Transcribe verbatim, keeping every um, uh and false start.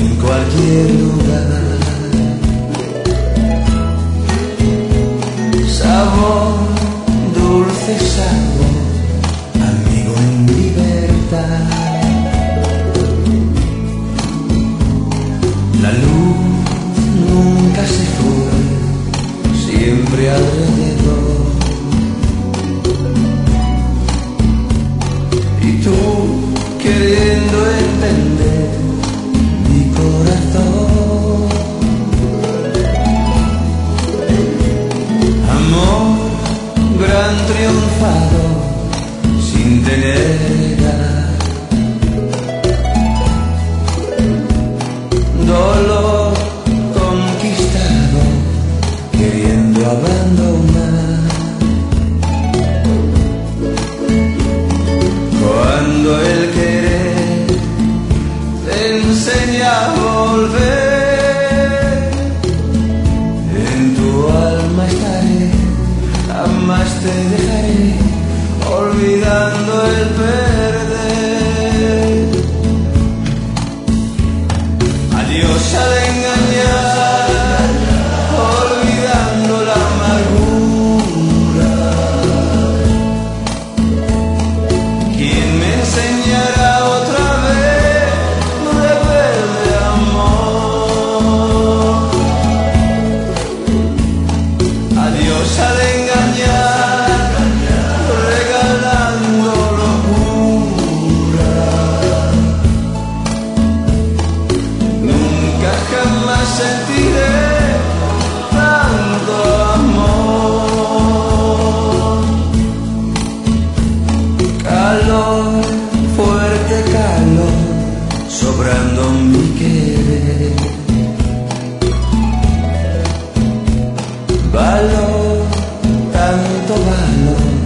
en cualquier lugar. Sabor, dulce sabor, amigo en libertad. La luz nunca se fue, siempre alrededor. Y tú queriendo entender mi corazón. Amor, gran triunfador, sin tener edad. Dolor conquistado, queriendo abandonar. Cuando el querer te enseña a volver, en tu alma estaré, jamás te dejaré, olvidando el perder. Adiós al engañar, olvidando la amargura. ¿Quién me enseñará otra vez rebelde amor? Adiós al engañar, regalando locura. Nunca jamás sentiré tanto amor. Calor, fuerte calor, sobrando mi querer. Valor, tanto valor,